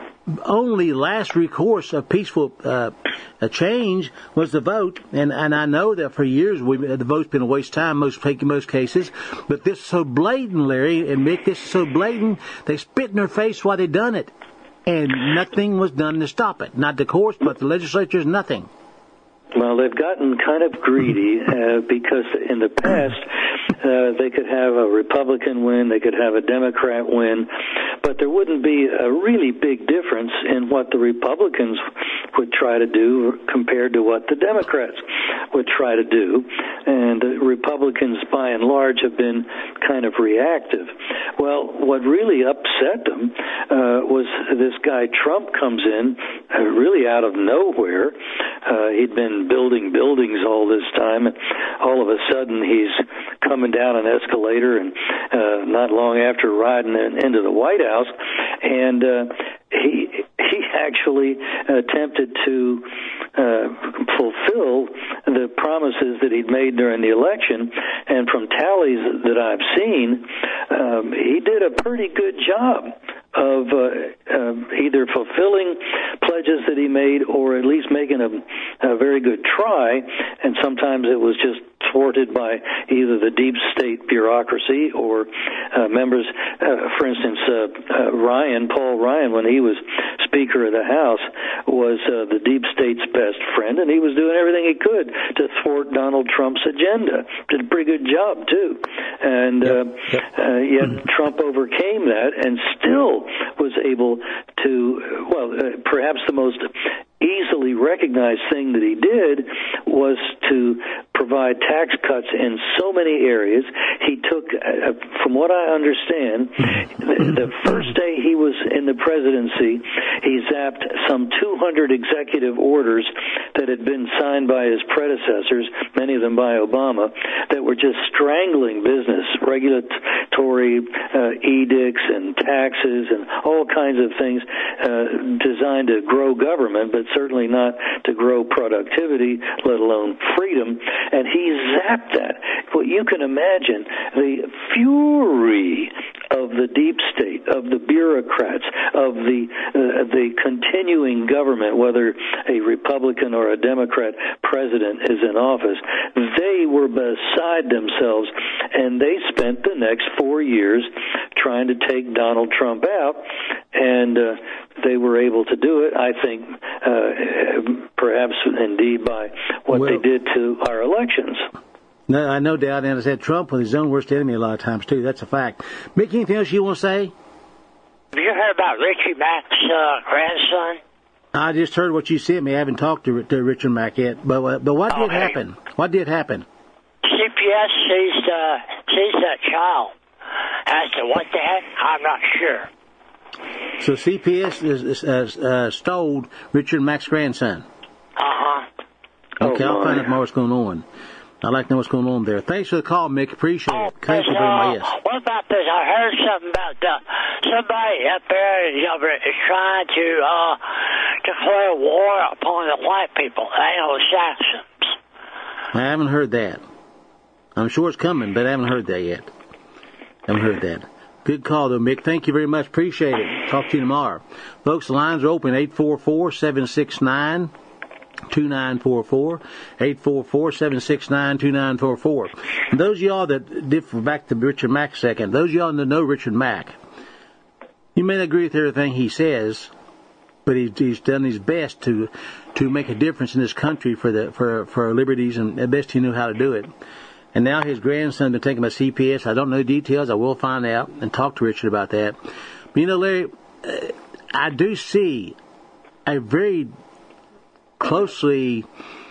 only last recourse of peaceful uh, a change was the vote, and and I know that for years we, the vote's been a waste of time most in most cases, but this is so blatant, Larry and Mick. This is so blatant. They spit in their face while they done it, and nothing was done to stop it. Not the courts, but the legislatures, nothing. Well, they've gotten kind of greedy uh, because in the past uh, they could have a Republican win, they could have a Democrat win, but there wouldn't be a really big difference in what the Republicans would try to do compared to what the Democrats would try to do. And the Republicans, by and large, have been kind of reactive. Well, what really upset them uh, was this guy Trump comes in uh, really out of nowhere. Uh, he'd been building buildings all this time, and all of a sudden he's coming down an escalator, and uh, not long after riding in, into the White House, and uh, he he actually attempted to uh, fulfill the promises that he'd made during the election, and from tallies that I've seen, um, he did a pretty good job of uh, uh, either fulfilling pledges that he made or at least making a, a very good try, and sometimes it was just thwarted by either the deep state bureaucracy or uh, members. Uh, for instance, uh, uh, Ryan, Paul Ryan, when he was Speaker of the House, was uh, the deep state's best friend, and he was doing everything he could to thwart Donald Trump's agenda. Did a pretty good job, too. And uh, uh, yet Trump overcame that and still was able to, well, uh, perhaps the most easily recognized thing that he did was to provide tax cuts in so many areas. He took, uh, from what I understand, the first day he was in the presidency, he zapped some two hundred executive orders that had been signed by his predecessors, many of them by Obama, that were just strangling business, regulatory uh, edicts and taxes and all kinds of things uh, designed to grow government, but certainly not to grow productivity, let alone freedom. And he zapped that. Well, you can imagine the fury of the deep state, of the bureaucrats, of the uh, the continuing government, whether a Republican or a Democrat president is in office. They were beside themselves, and they spent the next four years trying to take Donald Trump out, and uh, they were able to do it, I think, uh, perhaps indeed by what well, they did to our elections. No, I no doubt, and I said Trump was his own worst enemy a lot of times, too. That's a fact. Mickey, anything else you want to say? Have you heard about Richie Mack's uh, grandson? I just heard what you sent me. I haven't talked to, to Richard Mack yet. But uh, but what Oh, did hey. happen? What did happen? C P S sees, uh, sees that child. As to what the heck, I'm not sure. So C P S is, is, uh, uh, stole Richard Mack's grandson. Uh-huh. Okay, Oh, I'll find my. out more what's going on. I'd like to know what's going on there. Thanks for the call, Mick. Appreciate oh, it. Thanks for bringing my yes. What about this? I heard something about uh, somebody up there is, uh, is trying to uh, declare war upon the white people, the Anglo-Saxons. I haven't heard that. I'm sure it's coming, but I haven't heard that yet. I haven't heard that. Good call, though, Mick. Thank you very much. Appreciate it. Talk to you tomorrow. Folks, the lines are open, eight four four, seven six nine, two nine four four, eight four four, seven six nine, two nine four four. And those of y'all that differ, back to Richard Mack a second, those of y'all that know Richard Mack, you may not agree with everything he says, but he's, he's done his best to to make a difference in this country for the for for our liberties, and the best he knew how to do it. And now his grandson been taken by C P S. I don't know the details. I will find out and talk to Richard about that. But, you know, Larry, uh, I do see a very closely,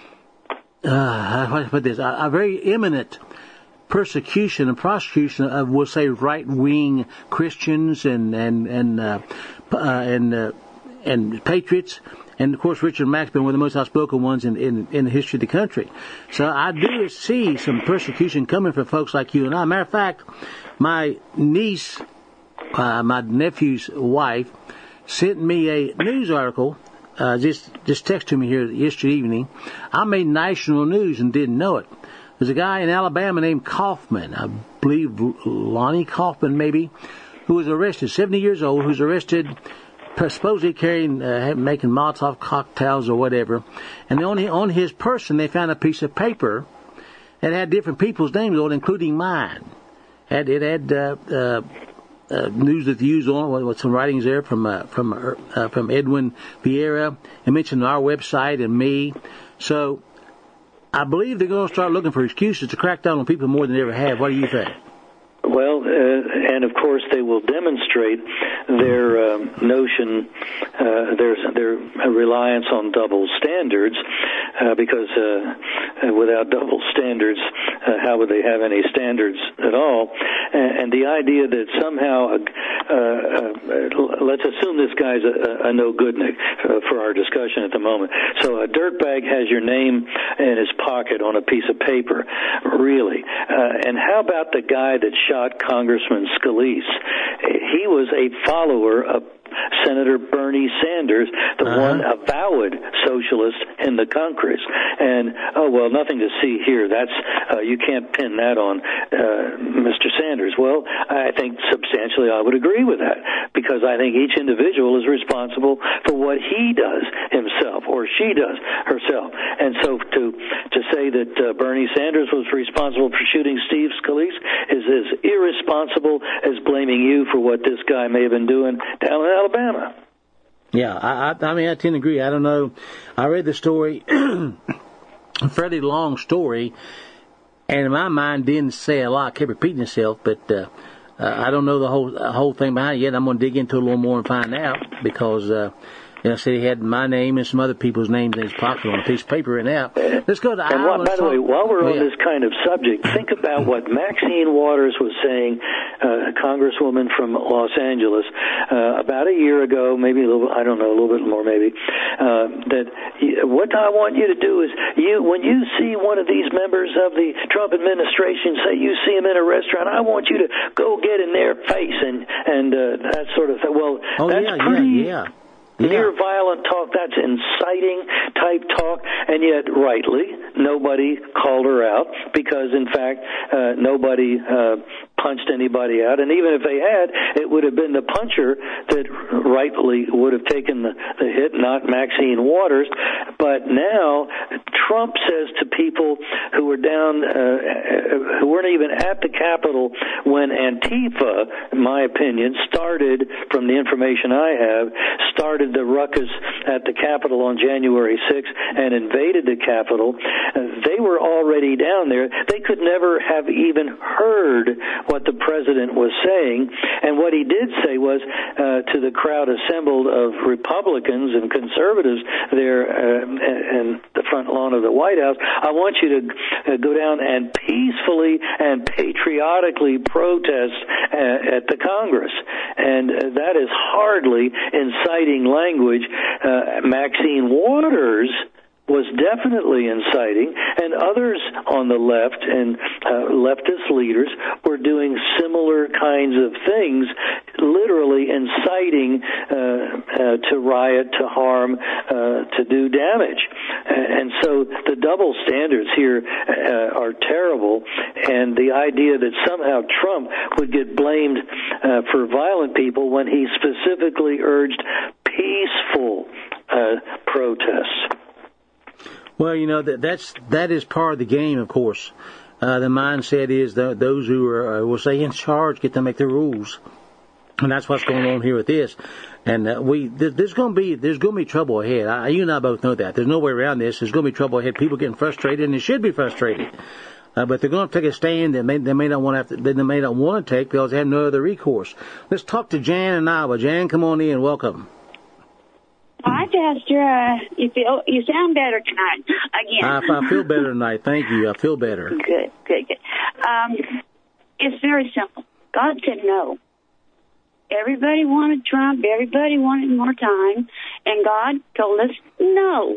uh, how do I put this, a, a very imminent persecution and prosecution of, we'll say, right-wing Christians and and and uh, uh, and uh, and patriots. And, of course, Richard Mack's been one of the most outspoken ones in, in, in the history of the country. So I do see some persecution coming from folks like you and I. Matter of fact, my niece, uh, my nephew's wife, sent me a news article, uh, just, just texted me here yesterday evening. I made national news and didn't know it. There's a guy in Alabama named Kaufman, I believe Lonnie Kaufman maybe, who was arrested, seventy years old, who's arrested supposedly carrying, uh, making Molotov cocktails or whatever. And on, on his person, they found a piece of paper that had different people's names on it, including mine. Had, it had uh, uh, uh, news that they used on it, with some writings there from uh, from uh, from Edwin Vieira. It mentioned our website and me. So I believe they're going to start looking for excuses to crack down on people more than they ever have. What do you think? Well, uh, and of course they will demonstrate their um, notion, uh, their their reliance on double standards, uh, because uh, without double standards, uh, how would they have any standards at all? And, and the idea that somehow, uh, uh, let's assume this guy's a, a no-goodnik uh, for our discussion at the moment. So a dirtbag has your name in his pocket on a piece of paper, really. Uh, and how about the guy that shot Congressman Scalise? He was a follower of Senator Bernie Sanders, the uh-huh. one avowed socialist in the Congress. And, oh, well, nothing to see here. That's, uh, you can't pin that on uh, Mister Sanders. Well, I think substantially I would agree with that, because I think each individual is responsible for what he does himself, or she does herself. And so to to say that uh, Bernie Sanders was responsible for shooting Steve Scalise is as irresponsible as blaming you for what this guy may have been doing down in Alabama. Yeah, I, I, I mean, I tend to agree. I don't know. I read the story, a fairly long story, and in my mind didn't say a lot, kept repeating itself, but uh, uh, I don't know the whole uh, whole thing behind it yet. I'm going to dig into it a little more and find out, because uh, you know, I said he had my name and some other people's names in his pocket on a piece of paper right now. Let's go to and Iowa. By the way, while we're oh, on yeah. this kind of subject, think about what Maxine Waters was saying, uh, a congresswoman from Los Angeles, uh, about a year ago, maybe a little, I don't know, a little bit more maybe, uh, that he, what I want you to do is, you when you see one of these members of the Trump administration, say you see him in a restaurant, I want you to go get in their face and, and uh, that sort of thing. Well, oh, that's yeah, pretty... yeah, yeah. Near violent talk, that's inciting type talk, and yet rightly nobody called her out, because in fact uh, nobody uh, punched anybody out, and even if they had, it would have been the puncher that rightly would have taken the, the hit, not Maxine Waters. But now Trump says to people who were down, uh, who weren't even at the Capitol when Antifa, in my opinion, started, from the information I have, started the ruckus at the Capitol on January sixth and invaded the Capitol. Uh, they were already down there. They could never have even heard what the president was saying. And what he did say was uh, to the crowd assembled of Republicans and conservatives there uh, in the front lawn of the White House, I want you to uh, go down and peacefully and patriotically protest uh, at the Congress. And uh, that is hardly inciting language. Uh, Maxine Waters was definitely inciting, and others on the left and uh, leftist leaders were doing similar kinds of things, literally inciting uh, uh, to riot, to harm, uh, to do damage. And so the double standards here uh, are terrible, and the idea that somehow Trump would get blamed uh, for violent people when he specifically urged peaceful uh, protests. Well, you know, that that's that is part of the game, of course. Uh, the mindset is that those who are, uh, will say, in charge get to make the rules. And that's what's going on here with this. And uh, we th- there's going to be there's going to be trouble ahead. I, you and I both know that. There's no way around this. There's going to be trouble ahead. People getting frustrated, and they should be frustrated. Uh, but they're going to take a stand that may, they may not want to. Have to they may not want to take because they have no other recourse. Let's talk to Jan in Iowa. Jan, come on in. Welcome. Hi, Pastor. Uh, you feel you sound better tonight again. I, I feel better tonight. Thank you. I feel better. Good, good, good. Um, it's very simple. God said no. Everybody wanted Trump. Everybody wanted more time, and God told us no.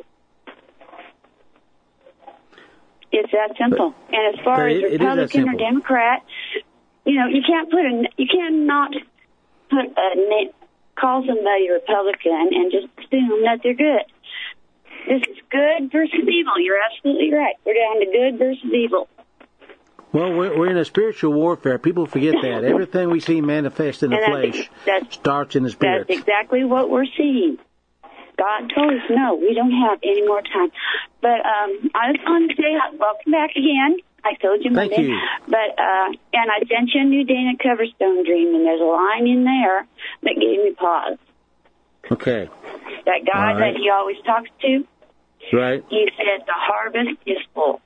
It's that simple. But, and as far as it, Republican it or Democrat, you know, you can't put a you cannot put a call somebody a Republican and just assume that they're good. This is good versus evil. You're absolutely right. We're down to good versus evil. Well, we're, we're in a spiritual warfare. People forget that. Everything we see manifest in the and flesh that's, starts in the spirit. That's exactly what we're seeing. God told us, no, we don't have any more time. But um, I just want to say welcome back again. I told you Monday. Thank you. But, uh, and I sent you a new Dana Coverstone dream, and there's a line in there that gave me pause. Okay. That guy right. that he always talks to, right? He said the harvest is full.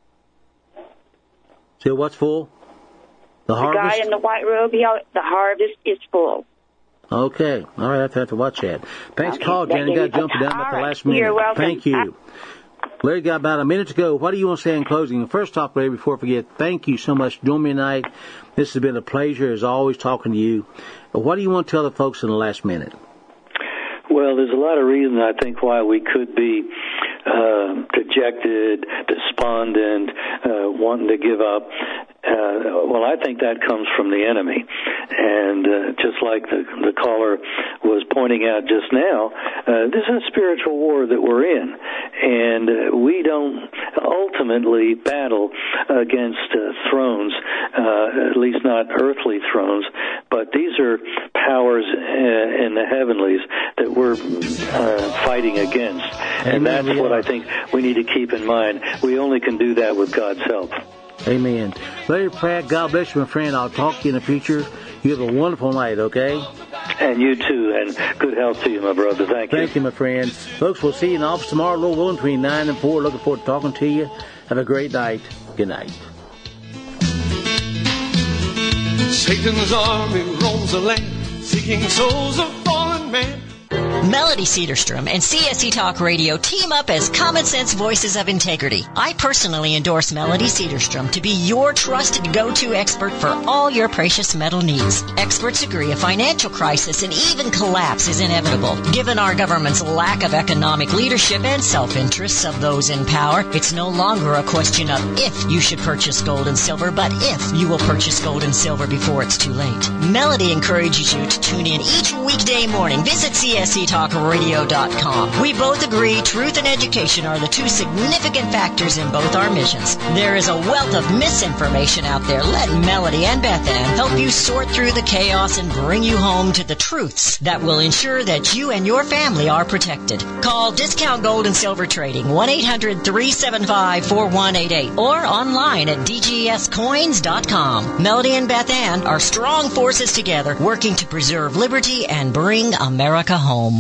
So what's full? The, the harvest? The guy in the white robe, he always, the harvest is full. Okay. All right, I have to, have to watch that. Thanks okay, for calling, Jen. You got to jump it down at the last minute. You're welcome. Thank you. Larry, got about a minute to go. What do you want to say in closing? First off, Larry, before I forget, thank you so much for joining me tonight. This has been a pleasure, as always, talking to you. What do you want to tell the folks in the last minute? Well, there's a lot of reasons, I think, why we could be uh, dejected, despondent, uh, wanting to give up. Uh, well, I think that comes from the enemy. And uh, just like the, the caller was pointing out just now, uh, this is a spiritual war that we're in. And uh, we don't ultimately battle against uh, thrones, uh, at least not earthly thrones, but these are powers uh, in the heavenlies that we're uh, fighting against. And Amen. that's what I think we need to keep in mind. We only can do that with God's help. Amen. Larry Pratt, God bless you, my friend. I'll talk to you in the future. You have a wonderful night, okay? And you too, and good health to you, my brother. Thank you. Thank you, my friend. Folks, we'll see you in the office tomorrow, Lord willing, between nine and four. Looking forward to talking to you. Have a great night. Good night. Satan's army roams the land, seeking souls of fallen man. Melody Cedarstrom and C S C Talk Radio team up as common sense voices of integrity. I personally endorse Melody Cedarstrom to be your trusted go-to expert for all your precious metal needs. Experts agree a financial crisis and even collapse is inevitable. Given our government's lack of economic leadership and self-interests of those in power, it's no longer a question of if you should purchase gold and silver, but if you will purchase gold and silver before it's too late. Melody encourages you to tune in each weekday morning. Visit C S C Talk Radio dot com. We both agree truth and education are the two significant factors in both our missions. There is a wealth of misinformation out there. Let Melody and Beth Ann help you sort through the chaos and bring you home to the truths that will ensure that you and your family are protected. Call Discount Gold and Silver Trading, one eight hundred three seven five four one eight eight, or online at D G S coins dot com. Melody and Beth Ann are strong forces together working to preserve liberty and bring America home.